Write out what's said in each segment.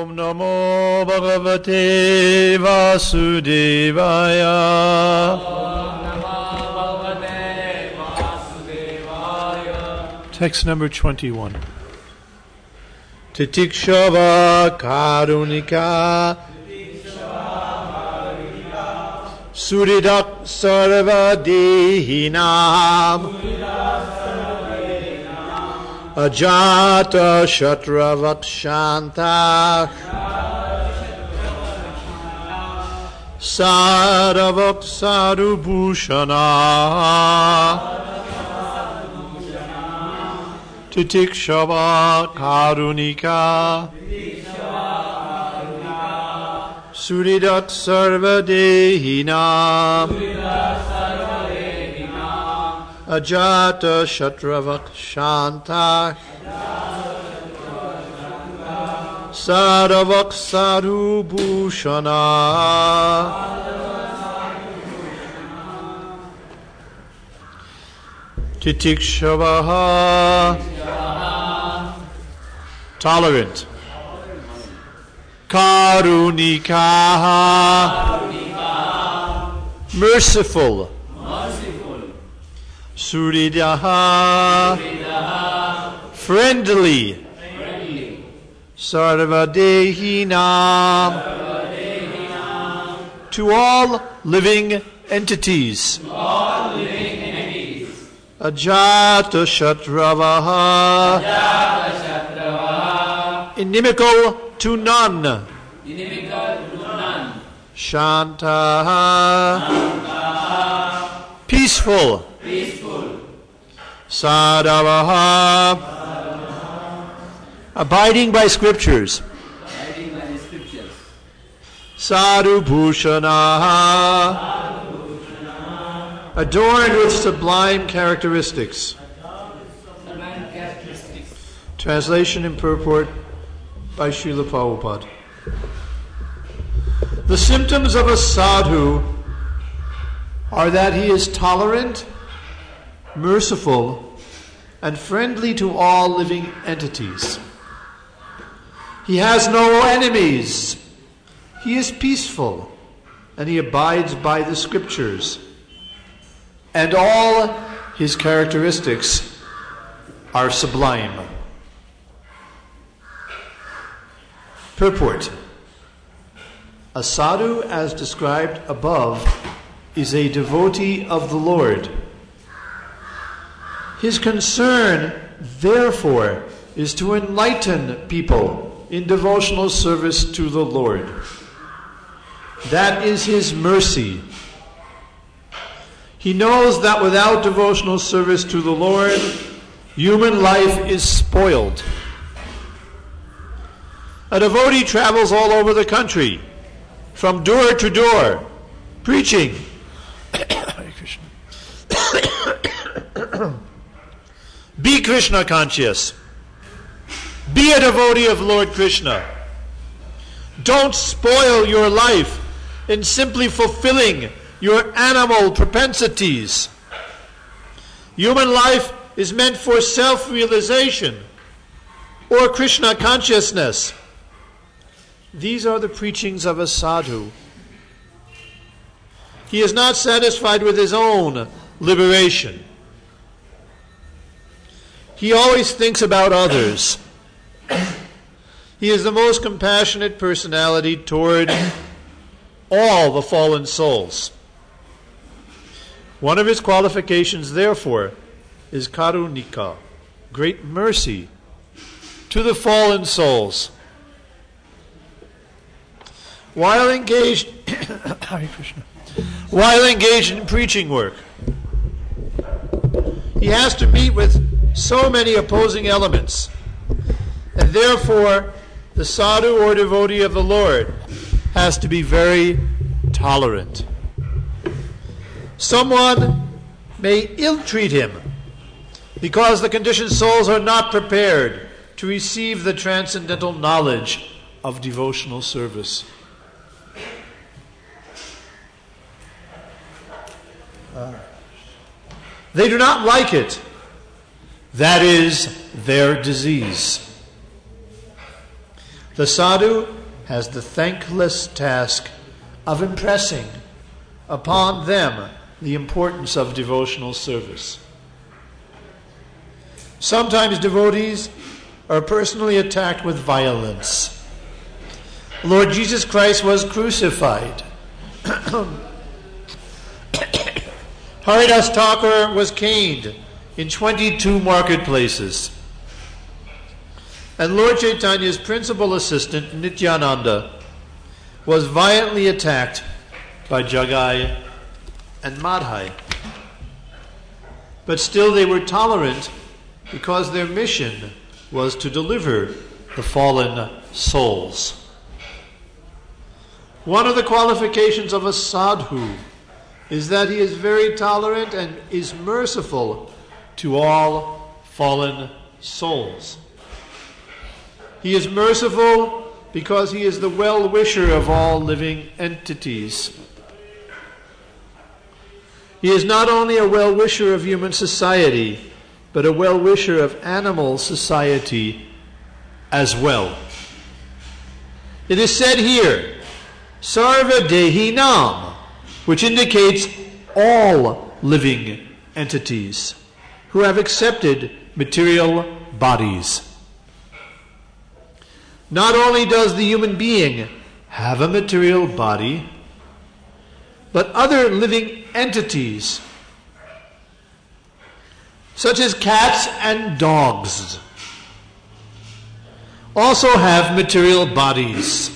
Om Namo Bhagavate Vasudevaya. Om Namo Bhagavate Vasudevaya. Text number 21. Titikshava Karunika Suridak Sarva Dehinam Ajata Shatravakshanta Saravak Sarubhushana Titikshava Karunika Suridat Sarva Dehinam Ajata Shatravakshanta Saravak Sarubhushana. Titikshavaha, tolerant. Karunikaha, merciful. Suridaha, friendly. Sarvadehinam, to all living entities. Ajata Shatravaha, inimical to none. Shantaha, peaceful. Sadavaha, abiding by scriptures. Sarubhushanaha, adorned with sublime characteristics. Translation and purport by Srila Prabhupada. The symptoms of a sadhu are that he is tolerant, merciful, and friendly to all living entities. He has no enemies. He is peaceful, and he abides by the scriptures. And all his characteristics are sublime. Purport. A sadhu, as described above, is a devotee of the Lord. His concern, therefore, is to enlighten people in devotional service to the Lord. That is his mercy. He knows that without devotional service to the Lord, human life is spoiled. A devotee travels all over the country, from door to door, preaching. Be Krishna conscious. Be a devotee of Lord Krishna. Don't spoil your life in simply fulfilling your animal propensities. Human life is meant for self-realization or Krishna consciousness. These are the preachings of a sadhu. He is not satisfied with his own liberation. He always thinks about others. He is the most compassionate personality toward all the fallen souls. One of his qualifications, therefore, is karunika, great mercy to the fallen souls. While engaged in preaching work, he has to meet with so many opposing elements, and therefore the sadhu or devotee of the Lord has to be very tolerant. Someone may ill-treat him because the conditioned souls are not prepared to receive the transcendental knowledge of devotional service. They do not like it. That is their disease. The sadhu has the thankless task of impressing upon them the importance of devotional service. Sometimes devotees are personally attacked with violence. Lord Jesus Christ was crucified. Haridas Thakur was caned in 22 marketplaces. And Lord Chaitanya's principal assistant, Nityananda, was violently attacked by Jagai and Madhai. But still they were tolerant because their mission was to deliver the fallen souls. One of the qualifications of a sadhu is that he is very tolerant and is merciful to all fallen souls. He is merciful because he is the well-wisher of all living entities. He is not only a well-wisher of human society, but a well-wisher of animal society as well. It is said here, Sarva Dehinam, which indicates all living entities who have accepted material bodies. Not only does the human being have a material body, but other living entities, such as cats and dogs, also have material bodies.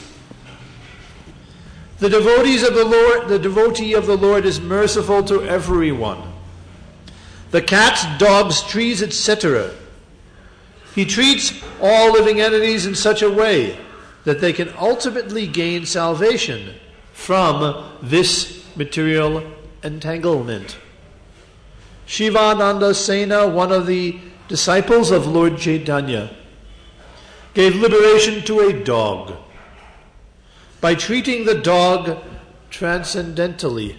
The devotee of the Lord is merciful to everyone. The cats, dogs, trees, etc. He treats all living entities in such a way that they can ultimately gain salvation from this material entanglement. Shivananda Sena, one of the disciples of Lord Chaitanya, gave liberation to a dog by treating the dog transcendentally.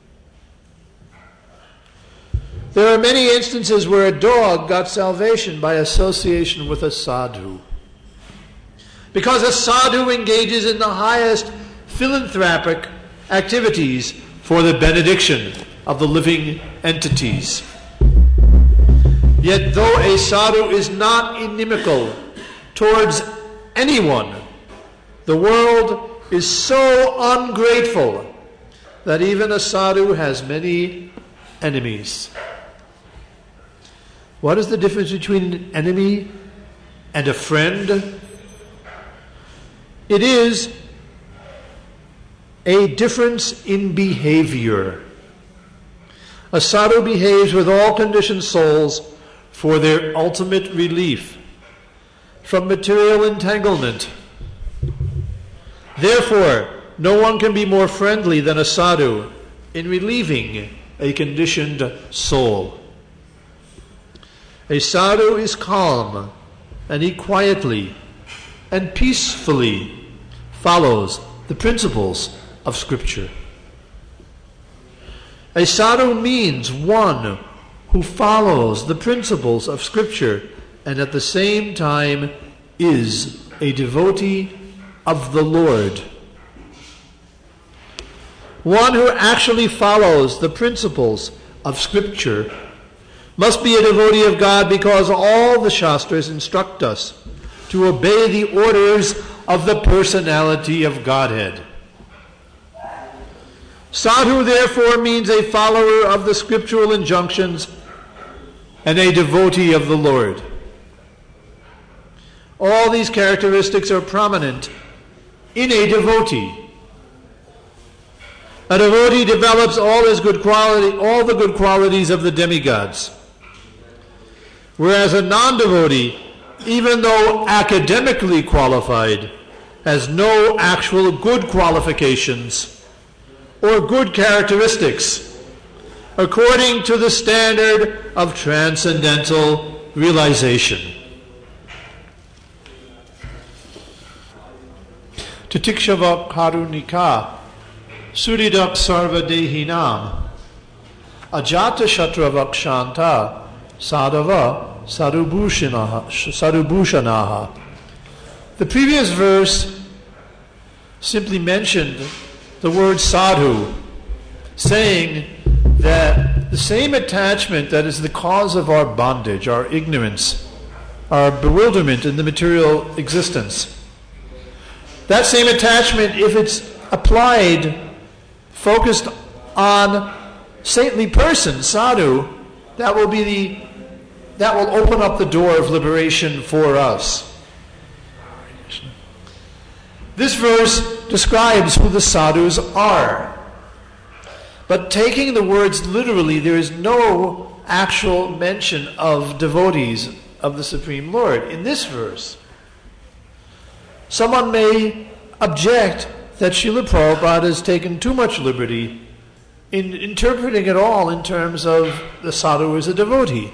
There are many instances where a dog got salvation by association with a sadhu. Because a sadhu engages in the highest philanthropic activities for the benediction of the living entities. Yet though a sadhu is not inimical towards anyone, the world is so ungrateful that even a sadhu has many enemies. What is the difference between an enemy and a friend? It is a difference in behavior. A sadhu behaves with all conditioned souls for their ultimate relief from material entanglement. Therefore, no one can be more friendly than a sadhu in relieving a conditioned soul. A sadhu is calm, and he quietly and peacefully follows the principles of Scripture. A sadhu means one who follows the principles of Scripture and at the same time is a devotee of the Lord. One who actually follows the principles of Scripture must be a devotee of God because all the Shastras instruct us to obey the orders of the personality of Godhead. Sadhu therefore means a follower of the scriptural injunctions and a devotee of the Lord. All these characteristics are prominent in a devotee. A devotee develops all the good qualities of the demigods. Whereas a non-devotee, even though academically qualified, has no actual good qualifications or good characteristics according to the standard of transcendental realization. Titikshava karunika suridak sarva dehinam ajata shatravak shanta sadhava sarubhushanaha. The previous verse simply mentioned the word sadhu, saying that the same attachment that is the cause of our bondage, our ignorance, our bewilderment in the material existence, that same attachment, if it's applied, focused on saintly person, sadhu, that will open up the door of liberation for us. This verse describes who the sadhus are. But taking the words literally, there is no actual mention of devotees of the Supreme Lord in this verse. Someone may object that Srila Prabhupada has taken too much liberty in interpreting it all in terms of the sadhu as a devotee.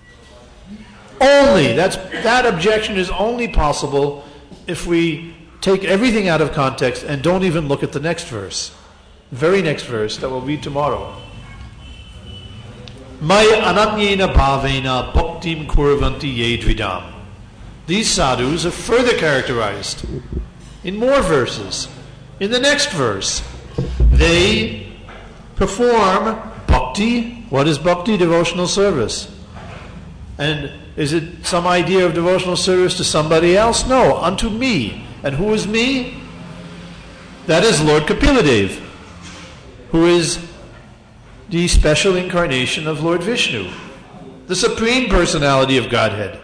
That objection is only possible if we take everything out of context and don't even look at the next verse. The very next verse that we'll read tomorrow. Maya ananyena bhavena bhaktim kurvanti ye dvidam. These sadhus are further characterized in more verses. In the next verse, they perform bhakti. What is bhakti? Devotional service. And is it some idea of devotional service to somebody else? No, unto me. And who is me? That is Lord Kapiladev, who is the special incarnation of Lord Vishnu, the Supreme Personality of Godhead.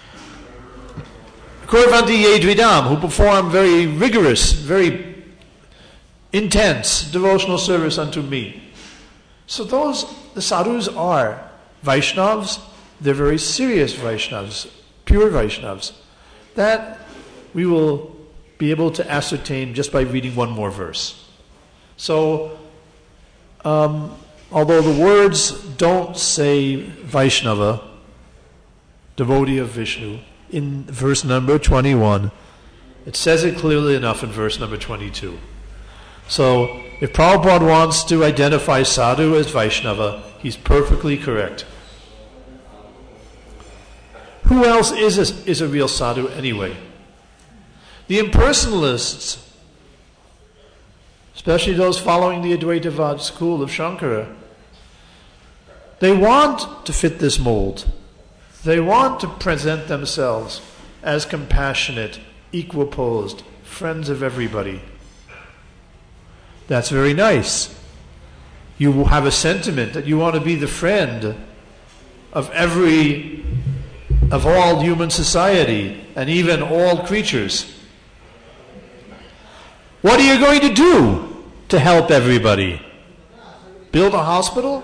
Kurvanti ye dvidam, who perform very rigorous, very intense devotional service unto me. So the sadhus are Vaishnavas. They're very serious Vaishnavas, pure Vaishnavas. That we will be able to ascertain just by reading one more verse. So, although the words don't say Vaishnava, devotee of Vishnu, in verse number 21, it says it clearly enough in verse number 22. So, if Prabhupada wants to identify sadhu as Vaishnava, he's perfectly correct. Who else is a real sadhu anyway? The impersonalists, especially those following the Advaitavad school of Shankara, they want to fit this mold. They want to present themselves as compassionate, equiposed, friends of everybody. That's very nice. You have a sentiment that you want to be the friend of all human society and even all creatures. What are you going to do to help everybody? Build a hospital?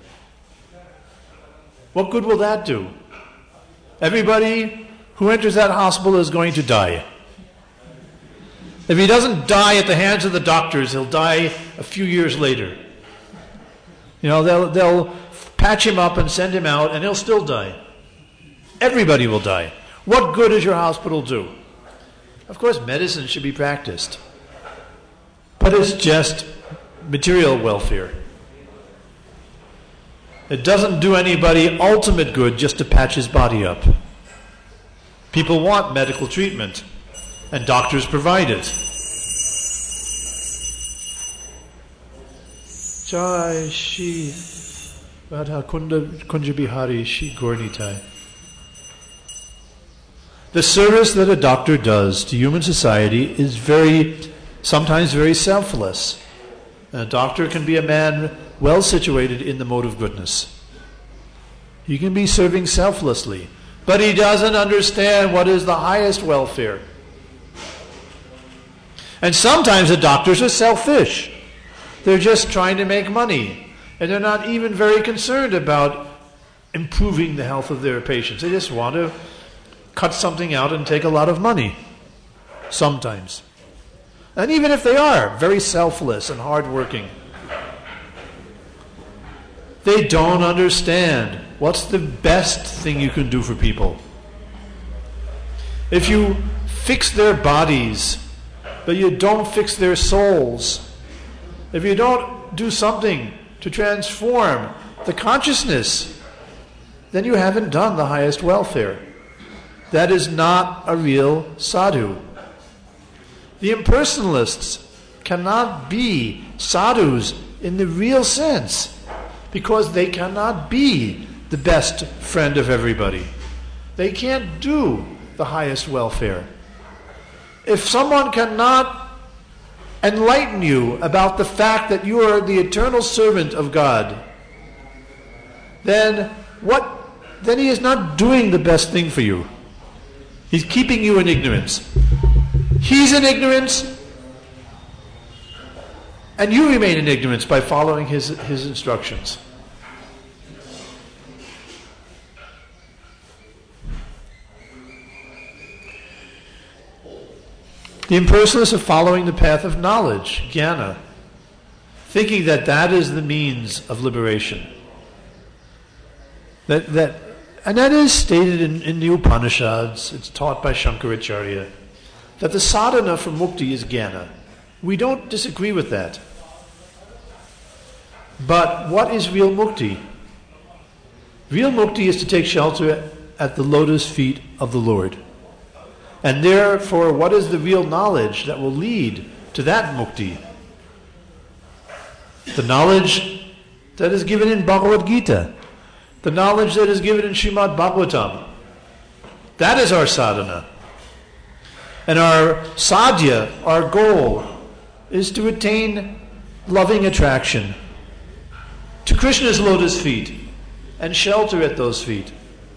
What good will that do? Everybody who enters that hospital is going to die. If he doesn't die at the hands of the doctors, he'll die a few years later. They'll patch him up and send him out, and he'll still die. Everybody will die. What good does your hospital do? Of course, medicine should be practiced. But it's just material welfare. It doesn't do anybody ultimate good just to patch his body up. People want medical treatment, and doctors provide it. Jai Shri Radha Kunja Bihari Shri Gaurnitai. The service that a doctor does to human society is sometimes very selfless. A doctor can be a man well situated in the mode of goodness. He can be serving selflessly, but he doesn't understand what is the highest welfare. And sometimes the doctors are selfish. They're just trying to make money, and they're not even very concerned about improving the health of their patients. They just want to cut something out and take a lot of money. Sometimes. And even if they are very selfless and hardworking, they don't understand what's the best thing you can do for people. If you fix their bodies, but you don't fix their souls, if you don't do something to transform the consciousness, then you haven't done the highest welfare. That is not a real sadhu. The impersonalists cannot be sadhus in the real sense because they cannot be the best friend of everybody. They can't do the highest welfare. If someone cannot enlighten you about the fact that you are the eternal servant of God, then he is not doing the best thing for you. He's keeping you in ignorance. He's in ignorance, and you remain in ignorance by following his instructions. The impersonalists are following the path of knowledge, jnana, thinking that that is the means of liberation. And that is stated in the Upanishads. It's taught by Shankaracharya that the sadhana for mukti is jnana. We don't disagree with that. But what is real mukti? Real mukti is to take shelter at the lotus feet of the Lord. And therefore, what is the real knowledge that will lead to that mukti? The knowledge that is given in Bhagavad Gita. The knowledge that is given in Srimad Bhagavatam. That is our sadhana. And our sadhya, our goal, is to attain loving attraction to Krishna's lotus feet and shelter at those feet.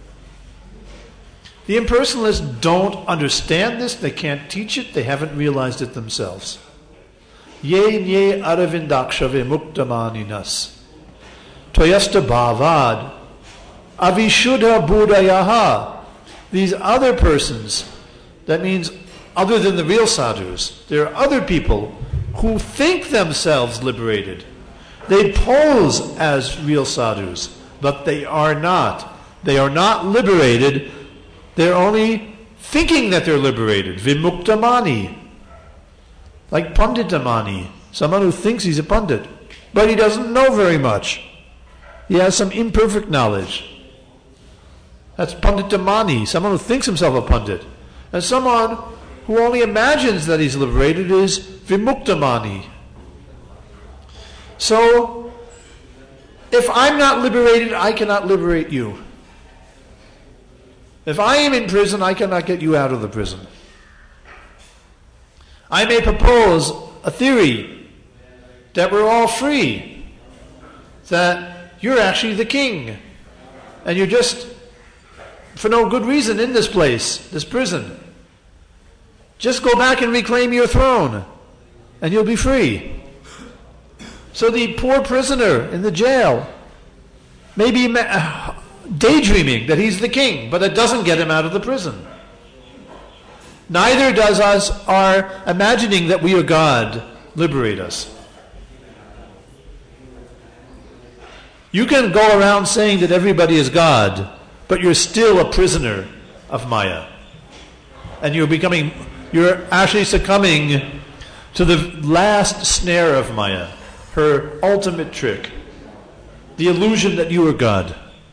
The impersonalists don't understand this, they can't teach it, they haven't realized it themselves. Ye nye aravindakshave muktamaninas toyasta bhavad avishuddha buddhayaha. These other persons, that means other than the real sadhus, there are other people who think themselves liberated. They pose as real sadhus, but they are not. They are not liberated. They're only thinking that they're liberated. Vimuktamani. Like Panditamani. Someone who thinks he's a Pandit, but he doesn't know very much. He has some imperfect knowledge. That's Panditamani, someone who thinks himself a Pandit. And someone who only imagines that he's liberated is Vimuktamani. So, if I'm not liberated, I cannot liberate you. If I am in prison, I cannot get you out of the prison. I may propose a theory that we're all free, that you're actually the king, and you're just, for no good reason, in this place, this prison. Just go back and reclaim your throne, and you'll be free. So the poor prisoner in the jail may be daydreaming that he's the king, but it doesn't get him out of the prison. Neither does our imagining that we are God liberate us. You can go around saying that everybody is God, but you're still a prisoner of Maya. And you're actually succumbing to the last snare of Maya, her ultimate trick, the illusion that you are God.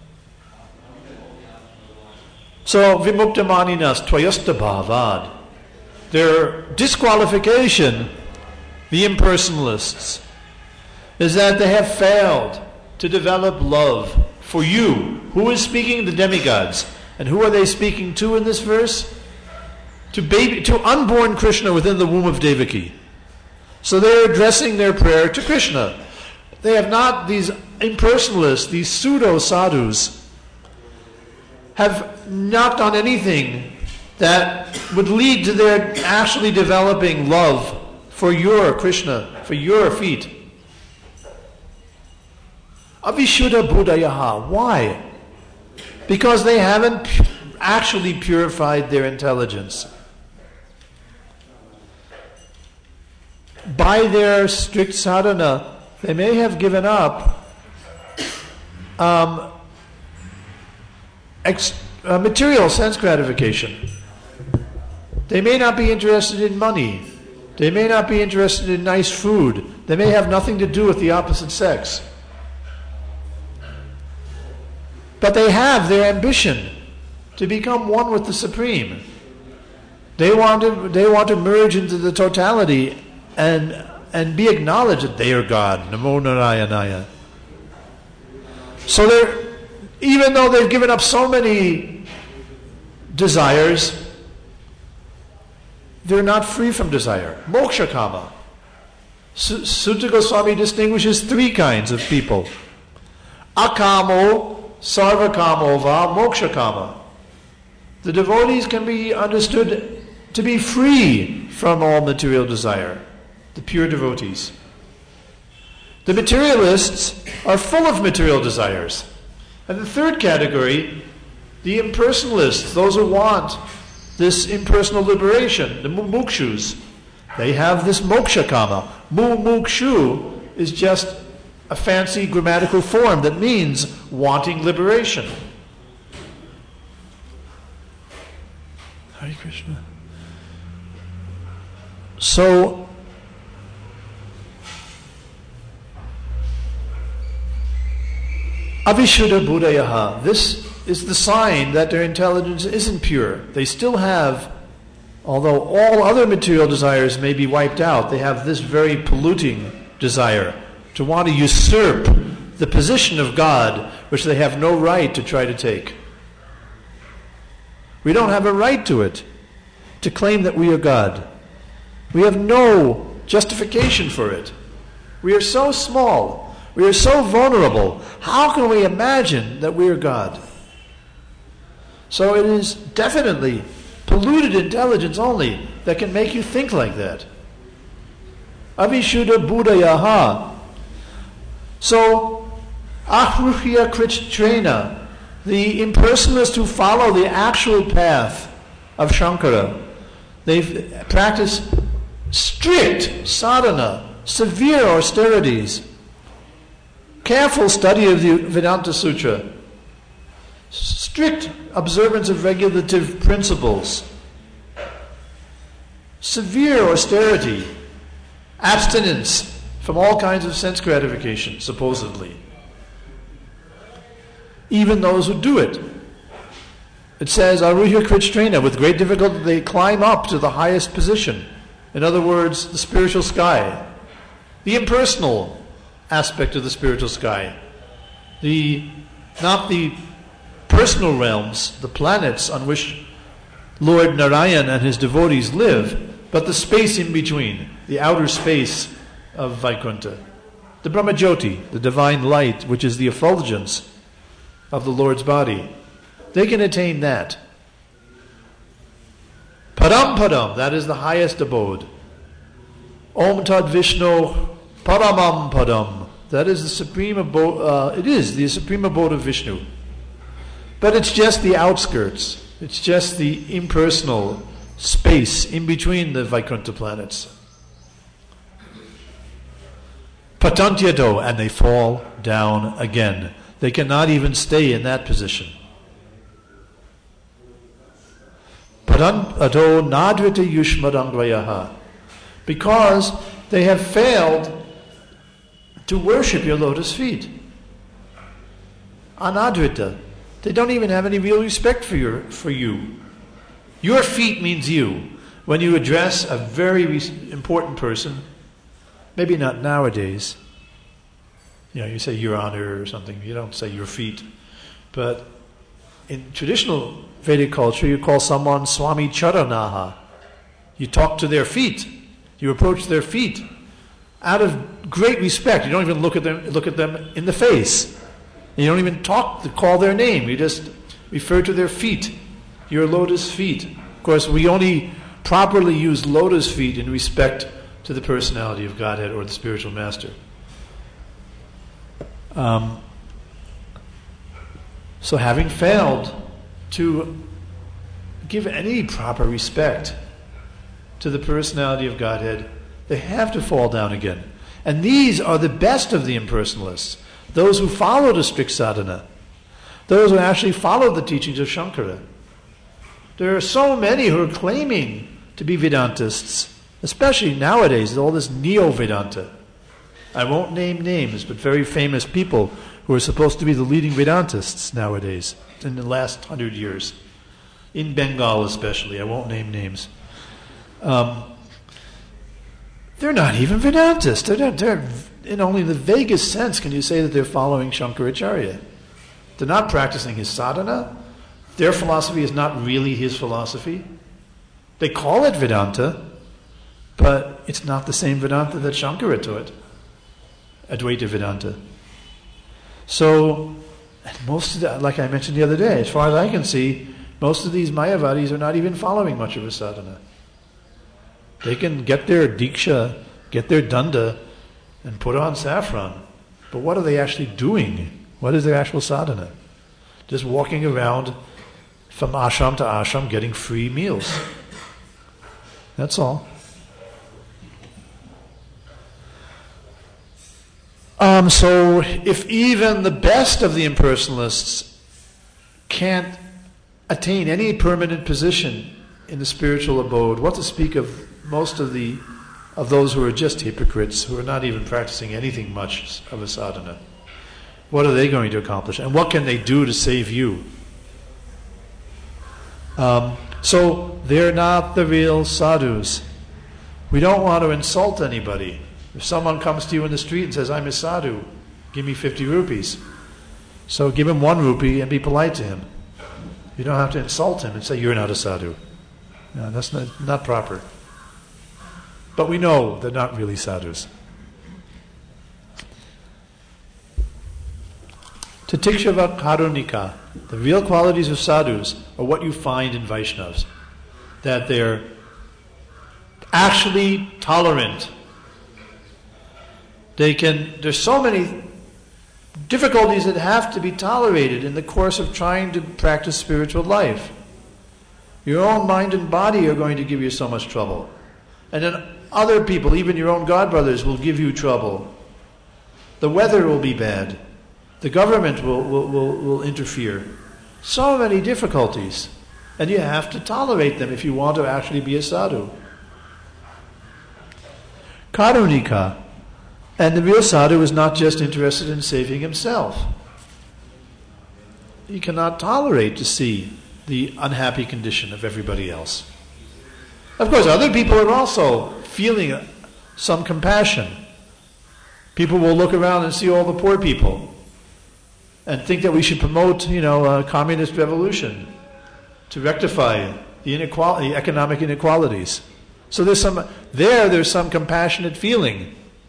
So, vimuktamaninas tvayasta bhavad. Their disqualification, the impersonalists, is that they have failed to develop love for you. Who is speaking? The demigods. And who are they speaking to in this verse? To unborn Krishna within the womb of Devaki. So they're addressing their prayer to Krishna. They have not, these impersonalists, these pseudo-sadhus, have not done anything that would lead to their actually developing love for your Krishna, for your feet. Avishuddha buddhayaha. Why? Because they haven't actually purified their intelligence. By their strict sadhana, they may have given up material sense gratification. They may not be interested in money. They may not be interested in nice food. They may have nothing to do with the opposite sex. But they have their ambition to become one with the Supreme. They want to merge into the totality and be acknowledged that they are God. Namo Narayanaya. So even though they've given up so many desires, they're not free from desire. Moksha kama. Sutta Goswami distinguishes three kinds of people. Akamo, sarvakamo va, moksha kama. The devotees can be understood to be free from all material desire. The pure devotees. The materialists are full of material desires. And the third category, the impersonalists, those who want this impersonal liberation, the mumukshus, they have this moksha kama. Mumukshu is just a fancy grammatical form that means wanting liberation. Hare Krishna. So, Avishuddha Buddhayaha, this is the sign that their intelligence isn't pure. They still have, although all other material desires may be wiped out, they have this very polluting desire to want to usurp the position of God, which they have no right to try to take. We don't have a right to it, to claim that we are God. We have no justification for it. We are so small. We are so vulnerable. How can we imagine that we are God? So it is definitely polluted intelligence only that can make you think like that. Avishuddha Buddhayaha. So, Ahruhya Kritrena, the impersonalists who follow the actual path of Shankara, they've practiced strict sadhana, severe austerities, careful study of the Vedanta Sutra, strict observance of regulative principles, severe austerity, abstinence from all kinds of sense gratification, supposedly. Even those who do it. It says, Aruhya Kritrena, with great difficulty they climb up to the highest position. In other words, the spiritual sky. The impersonal aspect of the spiritual sky. Not the personal realms, the planets on which Lord Narayan and his devotees live, but the space in between, the outer space of Vaikuntha. The Brahmajyoti, the divine light, which is the effulgence of the Lord's body. They can attain that. Param Padam, that is the highest abode. Om Tad Vishnu Paramam Padam, that is the supreme abode, it is the supreme abode of Vishnu. But it's just the outskirts. It's just the impersonal space in between the Vaikuntha planets. Patantyado, and they fall down again. They cannot even stay in that position. Patantyado nadrita yushmadangrayaha, because they have failed to worship your lotus feet. Anadrita. They don't even have any real respect for you. Your feet means you. When you address a very important person, maybe not nowadays, you say your honor or something. You don't say your feet. But in traditional Vedic culture, you call someone Swami Charanaha. You talk to their feet. You approach their feet out of great respect. You don't even look at them in the face. You don't even call their name. You just refer to their feet, your lotus feet. Of course, we only properly use lotus feet in respect to the personality of Godhead or the spiritual master. So having failed to give any proper respect to the personality of Godhead, they have to fall down again. And these are the best of the impersonalists. Those who followed a strict sadhana. Those who actually followed the teachings of Shankara. There are so many who are claiming to be Vedantists, especially nowadays, all this Neo-Vedanta. I won't name names, but very famous people who are supposed to be the leading Vedantists nowadays, in the last 100 years. In Bengal especially, I won't name names. They're not even Vedantists. They're in only the vaguest sense can you say that they're following Shankaracharya. They're not practicing his sadhana. Their philosophy is not really his philosophy. They call it Vedanta, but it's not the same Vedanta that Shankara taught, Advaita Vedanta. So, most of the, like I mentioned the other day, as far as I can see, most of these Mayavadis are not even following much of a sadhana. They can get their diksha, get their danda, and put on saffron. But what are they actually doing? What is their actual sadhana? Just walking around from ashram to ashram getting free meals. That's all. So if even the best of the impersonalists can't attain any permanent position in the spiritual abode, what to speak of most of those who are just hypocrites, who are not even practicing anything much of a sadhana? What are they going to accomplish? And what can they do to save you? So they're not the real sadhus. We don't want to insult anybody. If someone comes to you in the street and says, I'm a sadhu, give me 50 rupees. So give him 1 rupee and be polite to him. You don't have to insult him and say, you're not a sadhu. No, that's not proper. But we know they're not really sadhus. Titikshava karunika, the real qualities of sadhus are what you find in Vaishnavas. That they're actually tolerant. There's so many difficulties that have to be tolerated in the course of trying to practice spiritual life. Your own mind and body are going to give you so much trouble. And then other people, even your own godbrothers, will give you trouble. The weather will be bad. The government will interfere. So many difficulties. And you have to tolerate them if you want to actually be a sadhu. Karunika. And the real sadhu is not just interested in saving himself. He cannot tolerate to see the unhappy condition of everybody else. Of course, other people are also feeling some compassion. People will look around and see all the poor people and think that we should promote, a communist revolution to rectify the economic inequalities. So there's some compassionate feeling.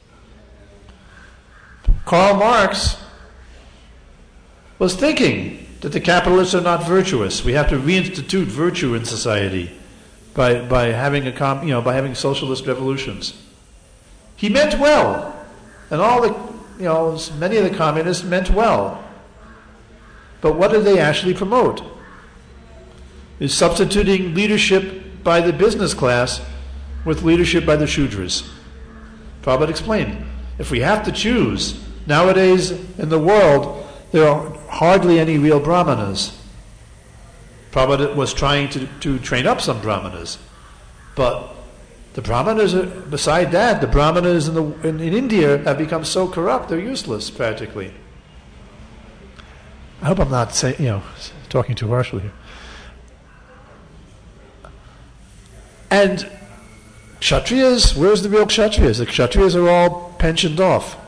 Karl Marx was thinking that the capitalists are not virtuous. We have to reinstitute virtue in society by having socialist revolutions. He meant well, and many of the communists meant well. But what did they actually promote? Is substituting leadership by the business class with leadership by the Shudras. Prabhupada explained, if we have to choose, nowadays in the world, there are hardly any real brahmanas. Prabhupada was trying to train up some brahmanas. But the brahmanas, beside that, the brahmanas in India have become so corrupt, they're useless practically. I hope I'm not talking too harshly here. And Kshatriyas, where's the real Kshatriyas? The Kshatriyas are all pensioned off.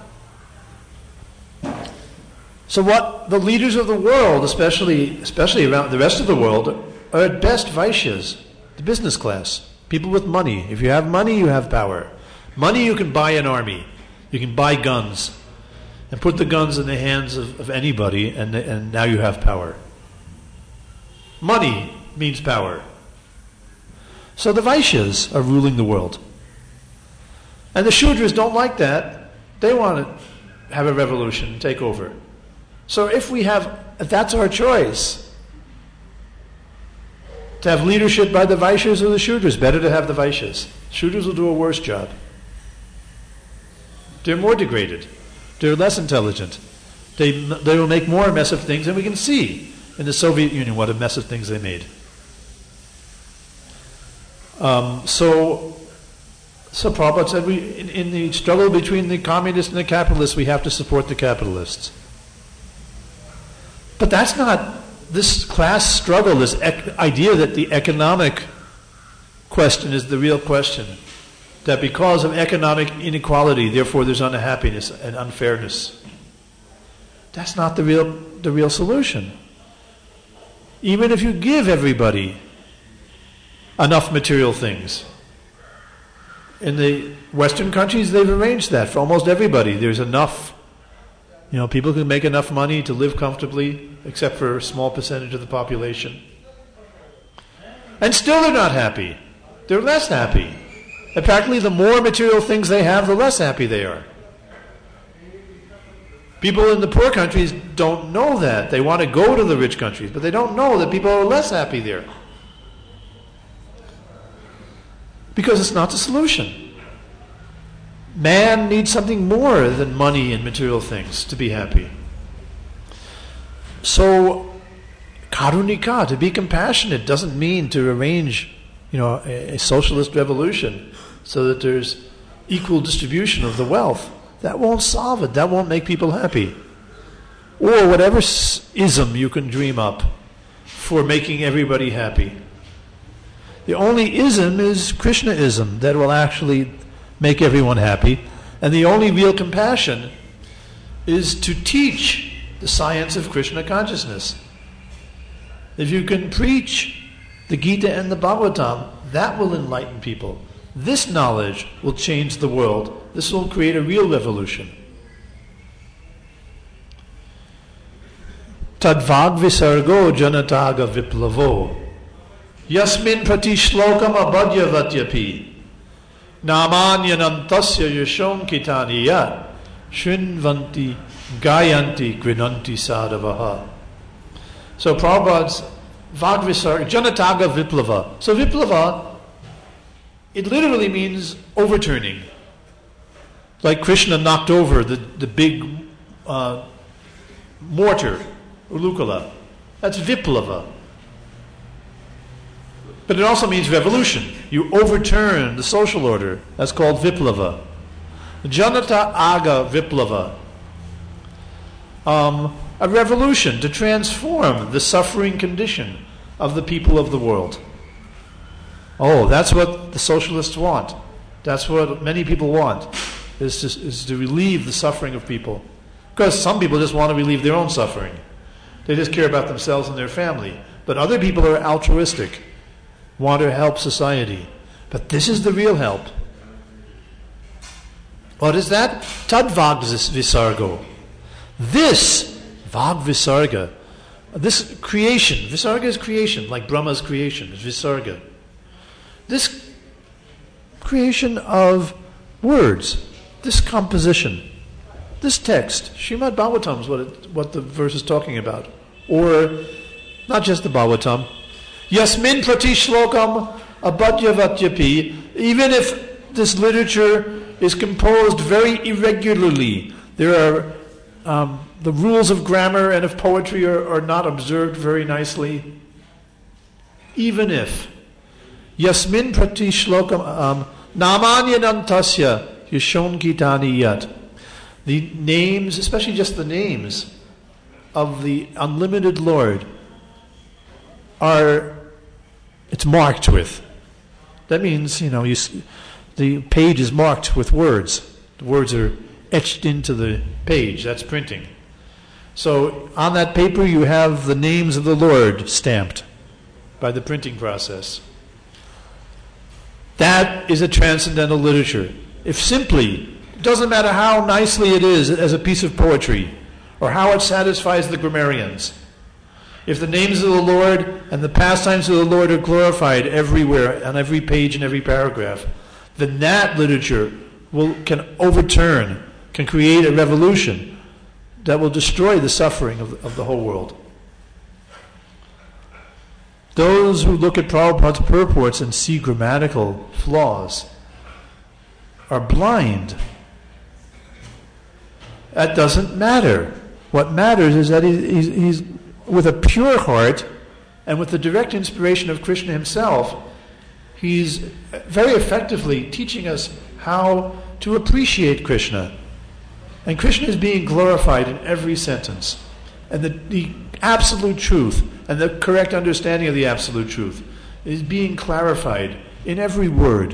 So what the leaders of the world, especially around the rest of the world, are at best Vaishyas, the business class, people with money. If you have money, you have power. Money, you can buy an army. You can buy guns and put the guns in the hands of anybody, and now you have power. Money means power. So the Vaishyas are ruling the world. And the Shudras don't like that. They want to have a revolution, take over. So if that's our choice, to have leadership by the Vaishyas or the Shudras, better to have the Vaishyas. Shudras will do a worse job. They're more degraded. They're less intelligent. They will make more mess of things, and we can see in the Soviet Union what a mess of things they made. So Prabhupada said, in the struggle between the communists and the capitalists, we have to support the capitalists. But that's not this class struggle, this idea that the economic question is the real question. That because of economic inequality, therefore there's unhappiness and unfairness. That's not the real solution. Even if you give everybody enough material things. In the Western countries, they've arranged that for almost everybody. There's enough. People can make enough money to live comfortably, except for a small percentage of the population. And still they're not happy. They're less happy. And practically the more material things they have, the less happy they are. People in the poor countries don't know that. They want to go to the rich countries, but they don't know that people are less happy there. Because it's not the solution. Man needs something more than money and material things to be happy. So, karunika, to be compassionate, doesn't mean to arrange, a socialist revolution so that there's equal distribution of the wealth. That won't solve it. That won't make people happy. Or whatever ism you can dream up for making everybody happy. The only ism is Krishnaism that will actually make everyone happy. And the only real compassion is to teach the science of Krishna consciousness. If you can preach the Gita and the Bhagavatam, that will enlighten people. This knowledge will change the world. This will create a real revolution. Tadvag visargo janataga viplavo yasmin prati shlokam abhadyavatyapi namanyanantasya yashom kitaniya shrinvanti gayanti grinanti sadavaha. So Prabhupada's Vagvisarga, Janataga Viplava. So Viplava, it literally means overturning. Like Krishna knocked over the big mortar, Ulukala. That's Viplava. But it also means revolution. You overturn the social order. That's called Viplava. Janata Aga Viplava. A revolution to transform the suffering condition of the people of the world. Oh, that's what the socialists want. That's what many people want, is to relieve the suffering of people. Because some people just want to relieve their own suffering. They just care about themselves and their family. But other people are altruistic, want to help society. But this is the real help. What is that? Tadvag visargo. This Vag Visarga, this creation, Visarga is creation, like Brahma's creation, is Visarga. This creation of words, this composition, this text, Srimad Bhagavatam is what the verse is talking about. Or, not just the Bhagavatam, Yasmin prati shlokam abhadyavatyapi, even if this literature is composed very irregularly, there are the rules of grammar and of poetry are not observed very nicely. Even if Yasmin prati shlokam namanyanantasya yashon kitani yat, the names, especially just the names of the unlimited Lord, it's marked with. That means, the page is marked with words. The words are etched into the page. That's printing. So on that paper you have the names of the Lord stamped by the printing process. That is a transcendental literature. If simply, it doesn't matter how nicely it is as a piece of poetry, or how it satisfies the grammarians, if the names of the Lord and the pastimes of the Lord are glorified everywhere, on every page and every paragraph, then that literature can overturn, can create a revolution that will destroy the suffering of the whole world. Those who look at Prabhupada's purports and see grammatical flaws are blind. That doesn't matter. What matters is that he's with a pure heart and with the direct inspiration of Krishna himself, he's very effectively teaching us how to appreciate Krishna. And Krishna is being glorified in every sentence. And the absolute truth and the correct understanding of the absolute truth is being clarified in every word.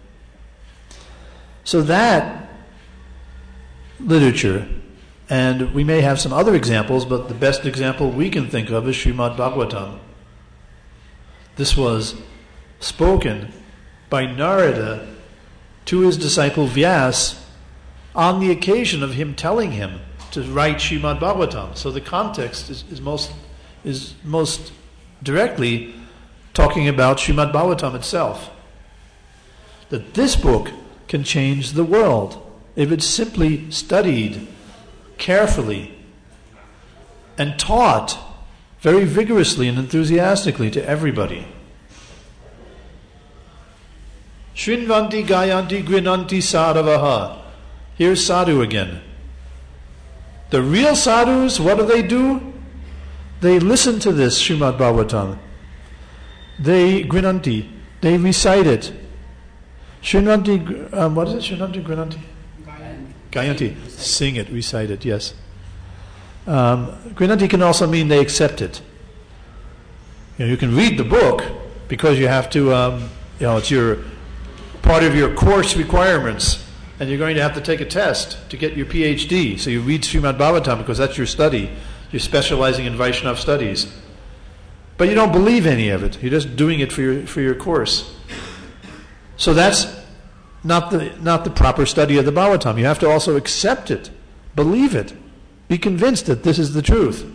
So that literature, and we may have some other examples, but the best example we can think of is Srimad Bhagavatam. This was spoken by Narada to his disciple Vyas on the occasion of him telling him to write Srimad Bhagavatam. So the context is most directly talking about Srimad Bhagavatam itself. That this book can change the world if it's simply studied carefully and taught very vigorously and enthusiastically to everybody. Shrinvanti gayanti grinanti sadhavaha. Here's sadhu again. The real sadhus, what do? They listen to this Srimad Bhagavatam. They grinanti. They recite it. Shrinvanti, what is it? Shrinvanti grinanti? Gayanti. Sing it, recite it, yes. Grinanti can also mean they accept it. You can read the book because you have to, it's your part of your course requirements, and you're going to have to take a test to get your PhD. So you read Srimad Bhagavatam because that's your study. You're specializing in Vaishnava studies. But you don't believe any of it. You're just doing it for your course. So that's not the proper study of the Bhagavatam. You have to also accept it, believe it, be convinced that this is the truth.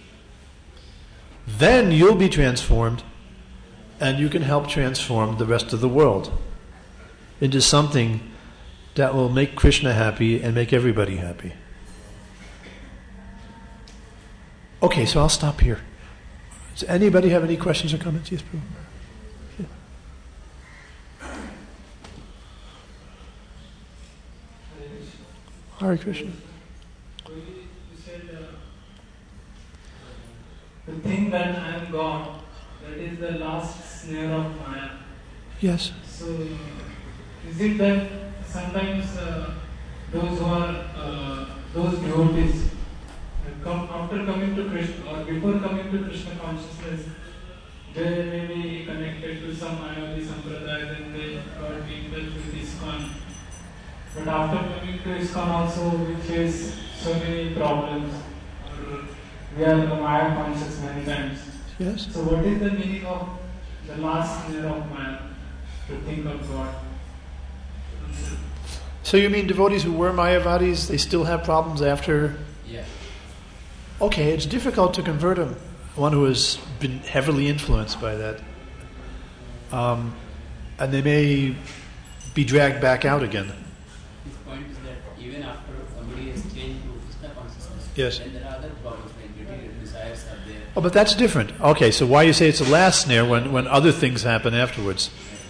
Then you'll be transformed, and you can help transform the rest of the world into something that will make Krishna happy and make everybody happy. Okay, so I'll stop here. Does anybody have any questions or comments? Yes, Prabhu. Hare Krishna. You said the thing that I am God, that is the last snare of Maya. Yes. So, is it that sometimes those who are those devotees after coming to Krishna or before coming to Krishna consciousness, they may be connected to some Mayavadi Sampradaya and they got in touch with ISKCON. But after coming to ISKCON also we face so many problems. We are Maya conscious many times. Yes. So what is the meaning of the last snare of Maya? To think of God. So you mean devotees who were Mayavadis, they still have problems after? Yeah. Okay, it's difficult to convert one who has been heavily influenced by that. And they may be dragged back out again. His point is that even after somebody has changed to Krishna consciousness, yes, then there are other problems like material desires are there. Oh, but that's different. Okay, so why you say it's the last snare when other things happen afterwards?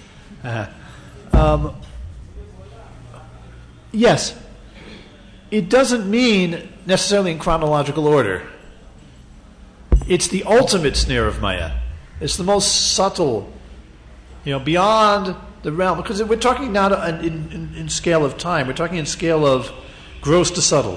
Yes. It doesn't mean necessarily in chronological order. It's the ultimate snare of Maya. It's the most subtle, beyond the realm. Because we're talking not in scale of time. We're talking in scale of gross to subtle.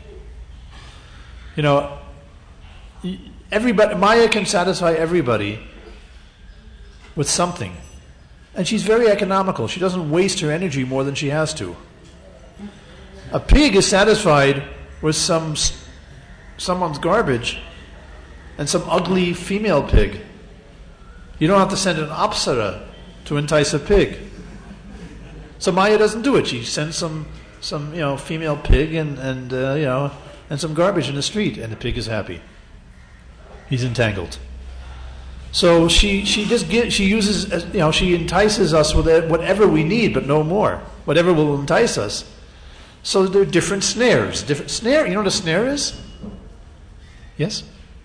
Everybody, Maya can satisfy everybody with something. And she's very economical. She doesn't waste her energy more than she has to. A pig is satisfied with someone's garbage and some ugly female pig. You don't have to send an apsara to entice a pig. So Maya doesn't do it. She sends some female pig and some garbage in the street, and the pig is happy. He's entangled. So she uses she entices us with whatever we need, but no more. Whatever will entice us. So there are different snares. Different snare. You know what a snare is? Yes?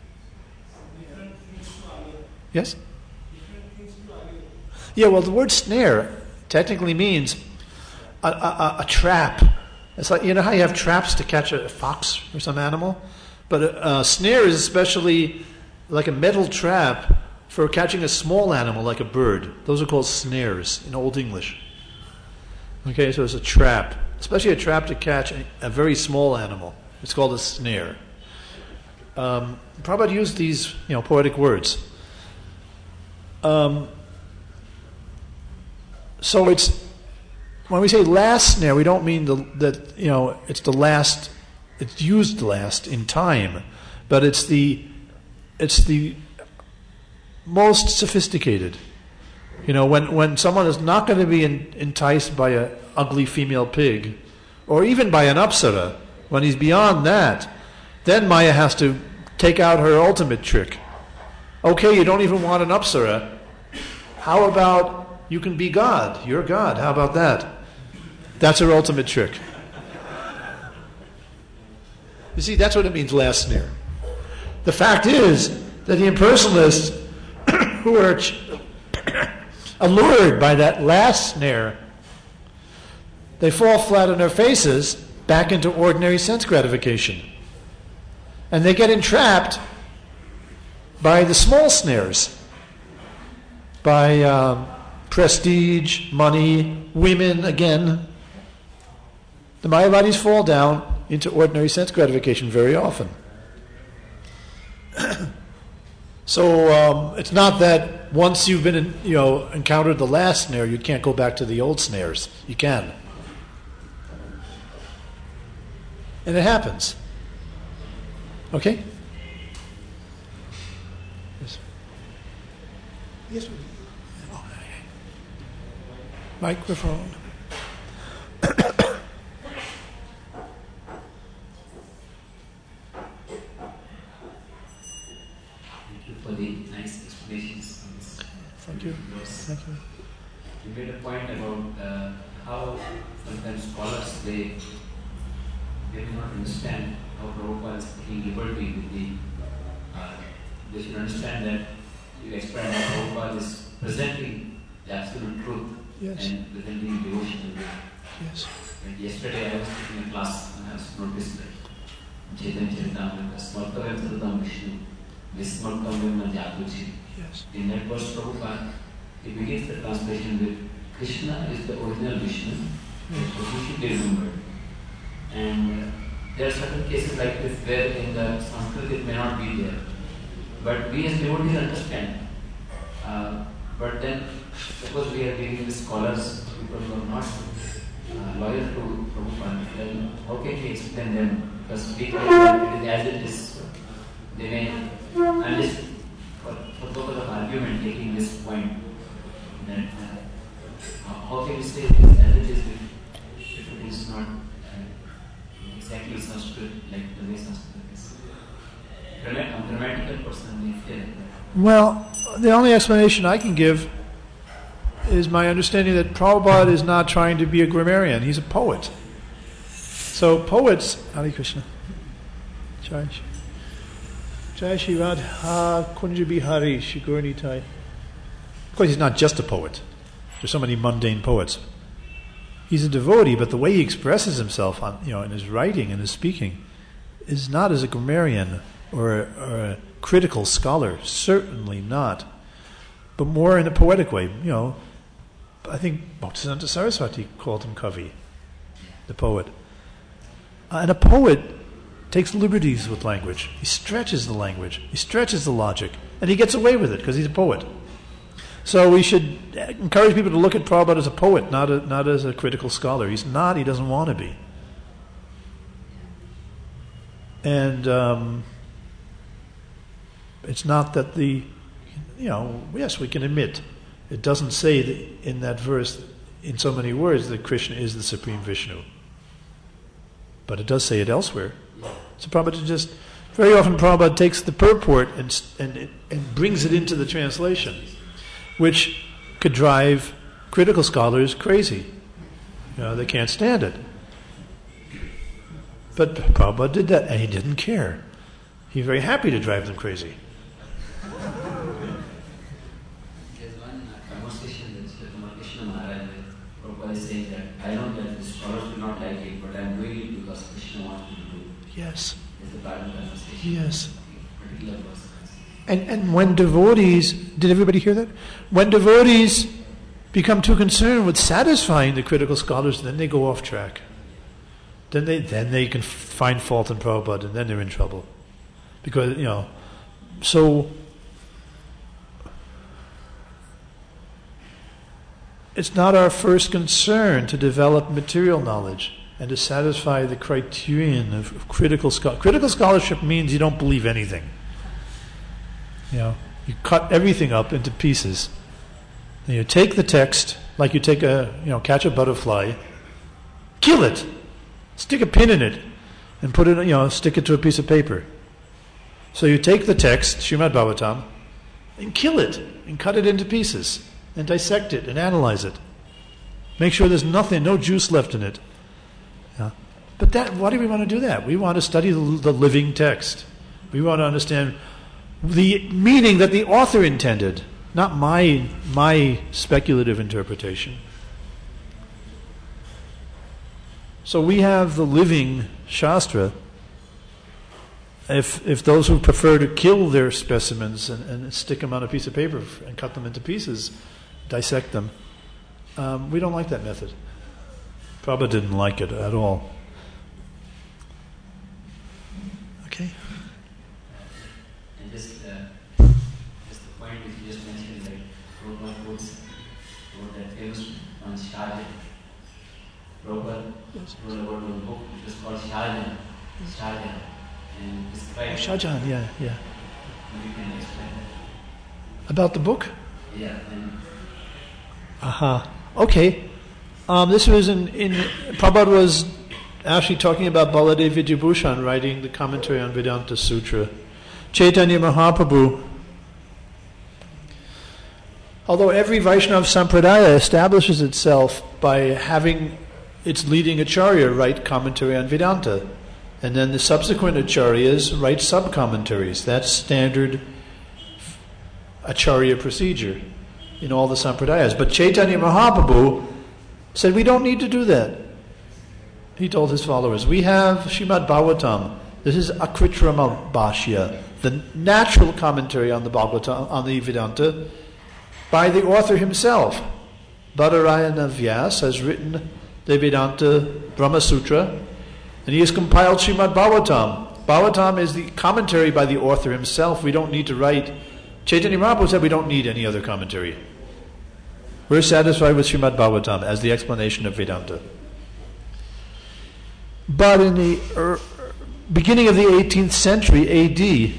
Yes? Yeah, well, the word snare technically means a trap. It's like, how you have traps to catch a fox or some animal? But a snare is especially like a metal trap for catching a small animal like a bird. Those are called snares in Old English. Okay, so it's a trap. Especially a trap to catch a very small animal. It's called a snare. Prabhupada used these, poetic words. So it's, when we say last snare, we don't mean that it's the last, it's used last in time, but it's the most sophisticated. When someone is not going to be enticed by an ugly female pig, or even by an apsara, when he's beyond that, then Maya has to take out her ultimate trick. Okay, you don't even want an apsara. How about you can be God? You're God. How about that? That's her ultimate trick. You see, that's what it means, last snare. The fact is that the impersonalists who are allured by that last snare, they fall flat on their faces back into ordinary sense gratification. And they get entrapped by the small snares, by prestige, money, women again. The Mayavadis fall down into ordinary sense gratification very often. So it's not that once you've been encountered the last snare, you can't go back to the old snares. You can. And it happens. Okay? Yes. Yes. Oh, okay. Microphone. For the nice explanations on this. Thank you. Thank you. You made a point about how sometimes scholars they do not understand how Prabhupada is taking liberty with the. They should understand that you explained how Prabhupada is presenting the absolute truth and presenting devotion. Yes. And yesterday I was taking a class and I was noticed that Chaitanya Charitamrita Smartavem Sadam Vishnu. Yes. In that verse, Prabhupada, he begins the translation with Krishna is the original Vishnu, so we should be remembered. And there are certain cases like this where in the Sanskrit it may not be there. But we as devotees understand. But then, suppose we are dealing with scholars, people who are not loyal to Prabhupada, then how can we explain them? Because we think that it is as it is. They may, unless for purpose of argument, taking this point, that how can we say this as it is if it is not exactly Sanskrit like the way Sanskrit is? A grammatical person may feel that. Well, the only explanation I can give is my understanding that Prabhupada is not trying to be a grammarian. He's a poet. So poets, Hare Krishna. Jai Shri Radha Kunja Bihari Shigurni Tai. Of course, he's not just a poet. There's so many mundane poets. He's a devotee, but the way he expresses himself in his writing and his speaking is not as a grammarian or a critical scholar. Certainly not. But more in a poetic way. I think Bhaktisiddhanta Saraswati called him Kavi, the poet. And a poet takes liberties with language. He stretches the language. He stretches the logic. And he gets away with it because he's a poet. So we should encourage people to look at Prabhupada as a poet, not as a critical scholar. He's not. He doesn't want to be. And it's not that yes, we can admit, it doesn't say that in that verse, in so many words, that Krishna is the Supreme Vishnu. But it does say it elsewhere. So Prabhupada very often Prabhupada takes the purport and brings it into the translation, which could drive critical scholars crazy. They can't stand it. But Prabhupada did that, and he didn't care. He's very happy to drive them crazy. There's one conversation that Sri Krishna Maharaj, Prabhupada is saying that I know that the scholars do not like it, but I'm doing it because Krishna wants me to do it. Yes. There's a part of the conversation. Yes. Particular verse. And when devotees, did everybody hear that? When devotees become too concerned with satisfying the critical scholars, then they go off track. Then they can find fault in Prabhupada, and then they're in trouble. Because, so it's not our first concern to develop material knowledge and to satisfy the criterion of critical scholarship. Critical scholarship means you don't believe anything. You cut everything up into pieces. And you take the text, like you take catch a butterfly, kill it, stick a pin in it, and put it, stick it to a piece of paper. So you take the text, Srimad Bhagavatam, and kill it, and cut it into pieces, and dissect it, and analyze it. Make sure there's no juice left in it. But why do we want to do that? We want to study the living text. We want to understand the meaning that the author intended, not my speculative interpretation. So we have the living Shastra. If those who prefer to kill their specimens and stick them on a piece of paper and cut them into pieces, dissect them, we don't like that method. Prabhupada didn't like it at all. Okay. And just the point which you just mentioned, like Prabhupada quotes that famous on Shahjahan. Prabhupada wrote about a book which was called Shahjahan. And described Shahjahan, yeah. Maybe you can explain that. About the book? Yeah. Okay. This was in Prabhupada was actually talking about Baladev Vidyabhushan writing the commentary on Vedanta Sutra. Chaitanya Mahaprabhu, although every Vaishnava Sampradaya establishes itself by having its leading acharya write commentary on Vedanta, and then the subsequent acharyas write sub-commentaries. That's standard acharya procedure in all the Sampradayas. But Chaitanya Mahaprabhu said, we don't need to do that. He told his followers, we have Srimad Bhagavatam. This is Akritrama Bhashya, the natural commentary on the Bhagavatam, on the Vedanta, by the author himself. Badarayana Vyas has written the Vedanta Brahma Sutra, and he has compiled Srimad Bhagavatam. Bhagavatam is the commentary by the author himself. We don't need to write. Chaitanya Mahaprabhu said we don't need any other commentary. We're satisfied with Srimad Bhagavatam as the explanation of Vedanta. But in the beginning of the 18th century AD,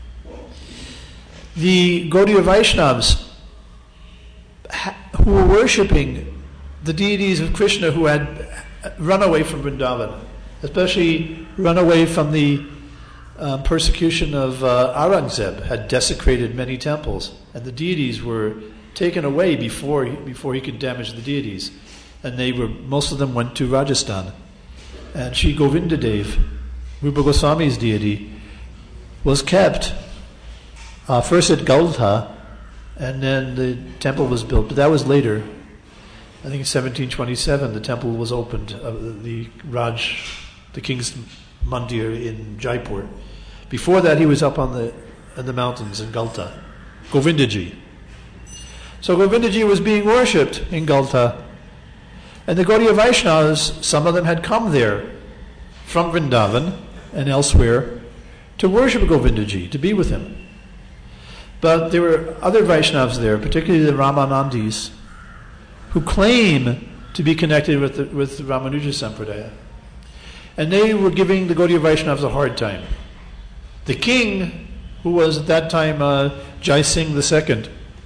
the Gaudiya Vaishnavas who were worshipping the deities of Krishna who had run away from Vrindavan, especially run away from the persecution of Aurangzeb, had desecrated many temples, and the deities were taken away before he could damage the deities, and most of them went to Rajasthan. And Sri Govindadev, Rupa Goswami's deity, was kept first at Gaulta, and then the temple was built. But that was later. I think in 1727 the temple was opened, the king's mandir in Jaipur. Before that he was up in the mountains in Gaulta, Govindaji. So Govindaji was being worshipped in Gaulta. And the Gaudiya Vaishnavas, some of them had come there from Vrindavan and elsewhere to worship Govindaji, to be with him. But there were other Vaishnavas there, particularly the Ramanandis, who claim to be connected with Ramanuja Sampradaya. And they were giving the Gaudiya Vaishnavas a hard time. The king, who was at that time Jai Singh II,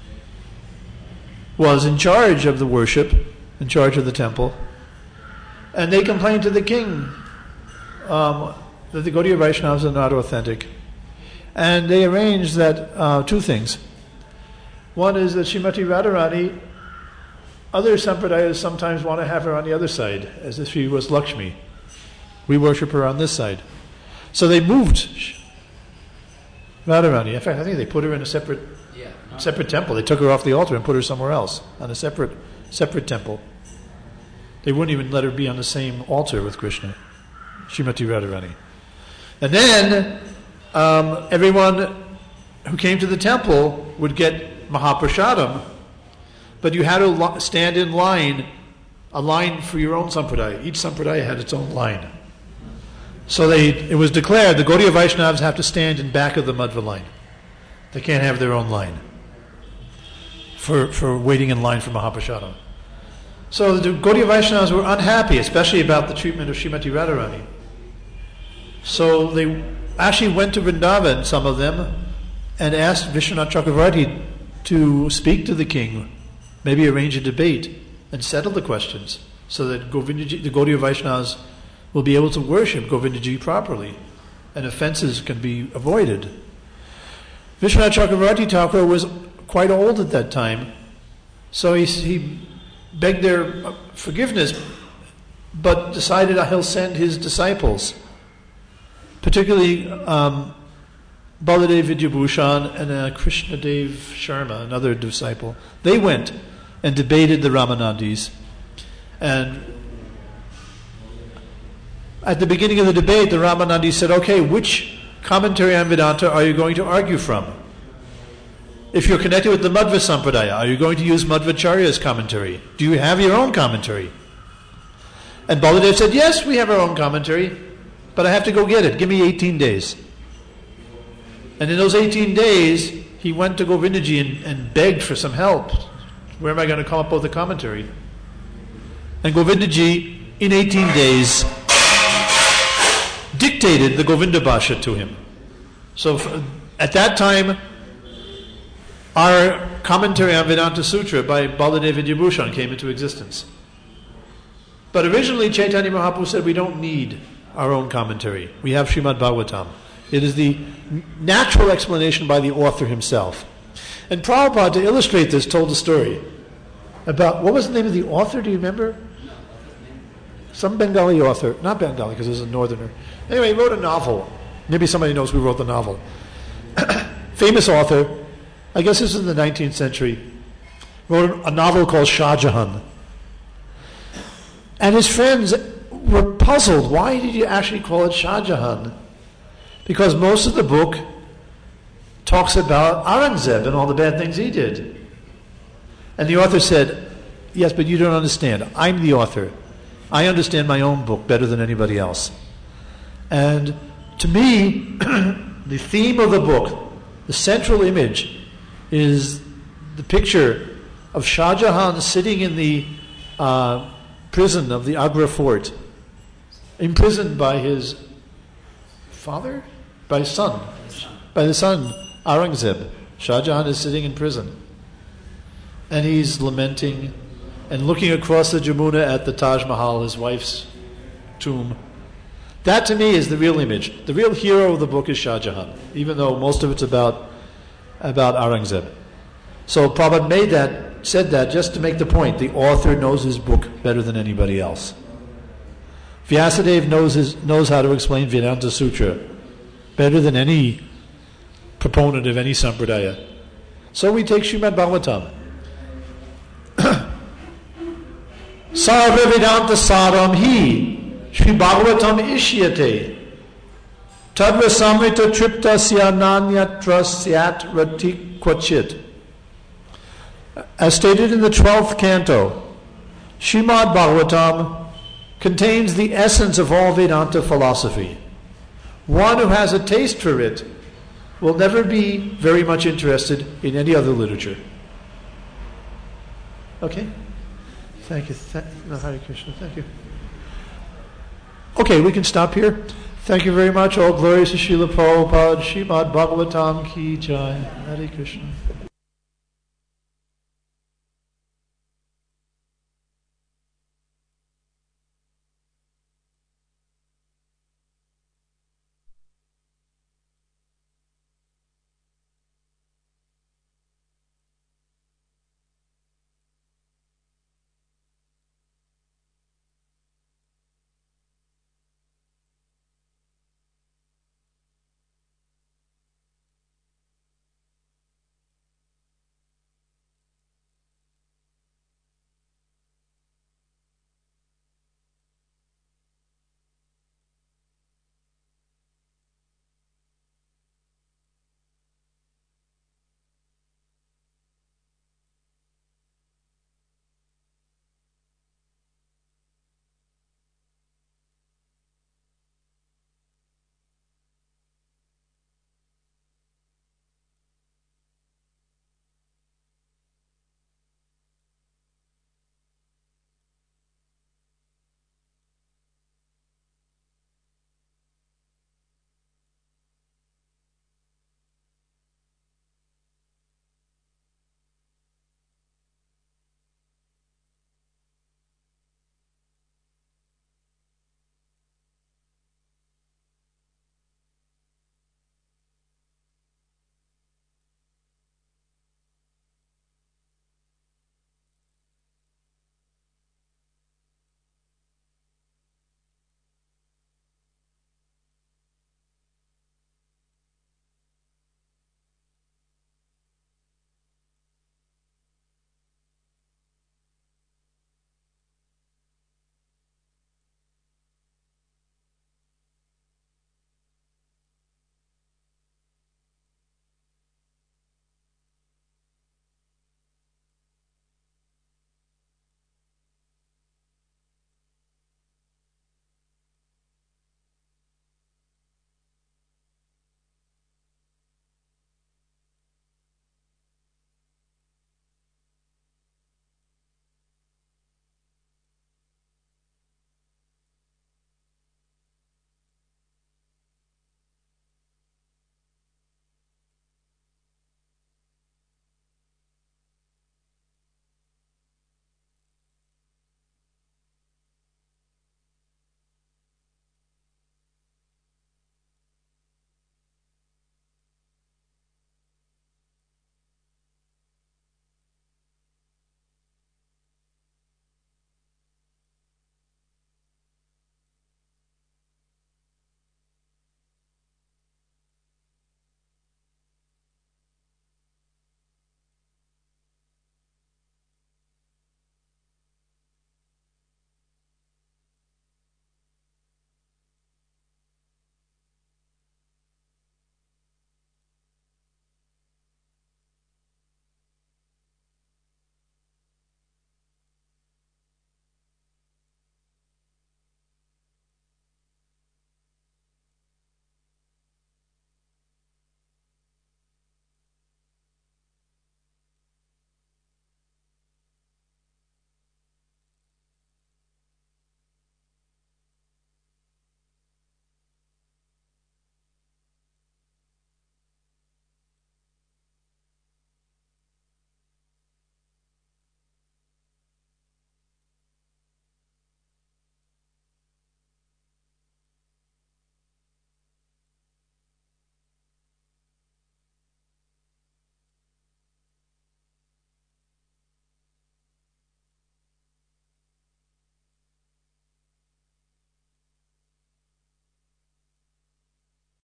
was in charge of the worship, in charge of the temple, and they complained to the king that the Gaudiya Vaishnavas are not authentic. And they arranged that two things. One is that Srimati Radharani, other Sampradayas sometimes want to have her on the other side, as if she was Lakshmi. We worship her on this side. So they moved Radharani. In fact, I think they put her in a separate temple. They took her off the altar and put her somewhere else, on a separate temple. They wouldn't even let her be on the same altar with Krishna, Srimati Radharani. And then everyone who came to the temple would get Mahaprasadam, but you had to stand in line, a line for your own Sampradaya. Each Sampradaya had its own line. So it was declared the Gaudiya Vaishnavas have to stand in back of the Madhva line. They can't have their own line for waiting in line for Mahaprasadam. So the Gaudiya Vaishnavas were unhappy, especially about the treatment of Srimati Radharani. So they actually went to Vrindavan, some of them, and asked Vishwanath Chakravarti to speak to the king, maybe arrange a debate and settle the questions so that Govindaji, the Gaudiya Vaishnavas will be able to worship Govindaji properly and offenses can be avoided. Vishwanath Chakravarti Thakur was quite old at that time, so he begged their forgiveness, but decided he'll send his disciples, particularly Baladev Vidyabhushan and Krishnadev Sharma, another disciple. They went and debated the Ramanandis. And at the beginning of the debate, the Ramanandis said, okay, which commentary on Vedanta are you going to argue from? If you're connected with the Madhva Sampradaya, are you going to use Madhvacharya's commentary? Do you have your own commentary? And Baladev said, yes, we have our own commentary, but I have to go get it. Give me 18 days. And in those 18 days, he went to Govindaji and begged for some help. Where am I going to come up with a commentary? And Govindaji, in 18 days, dictated the Govinda Bhasha to him. So at that time, our commentary on Vedanta Sutra by Baladev Vidyabhushan came into existence. But originally Chaitanya Mahaprabhu said we don't need our own commentary. We have Srimad Bhagavatam. It is the natural explanation by the author himself. And Prabhupada, to illustrate this, told a story about, what was the name of the author, do you remember? Some Bengali author, not Bengali because this is a northerner. Anyway, he wrote a novel. Maybe somebody knows who wrote the novel. Famous author, I guess this is in the 19th century, wrote a novel called Shah Jahan. And his friends were puzzled. Why did you actually call it Shah Jahan? Because most of the book talks about Aurangzeb and all the bad things he did. And the author said, yes, but you don't understand. I'm the author. I understand my own book better than anybody else. And to me, the theme of the book, the central image, is the picture of Shah Jahan sitting in the prison of the Agra fort, imprisoned by his father? By his son. By the son, Aurangzeb. Shah Jahan is sitting in prison. And he's lamenting and looking across the Jamuna at the Taj Mahal, his wife's tomb. That to me is the real image. The real hero of the book is Shah Jahan, even though most of it's about Aurangzeb. So Prabhupada said that just to make the point. The author knows his book better than anybody else. Vyasadeva knows how to explain Vedanta Sutra better than any proponent of any sampradaya. So we take Srimad Bhagavatam. Sarva Vedanta Saram Hi Sri Bhagavatam Ishyate Tadva Samrita Tripta Syananyatra Syat Rati Kvachit. As stated in the 12th canto, Srimad Bhagavatam contains the essence of all Vedanta philosophy. One who has a taste for it will never be very much interested in any other literature. Okay? Thank you. No, Hare Krishna. Thank you. Okay, we can stop here. Thank you very much. All glories to Srila Prabhupada. Srimad Bhagavatam Ki Jai. Hare Krishna.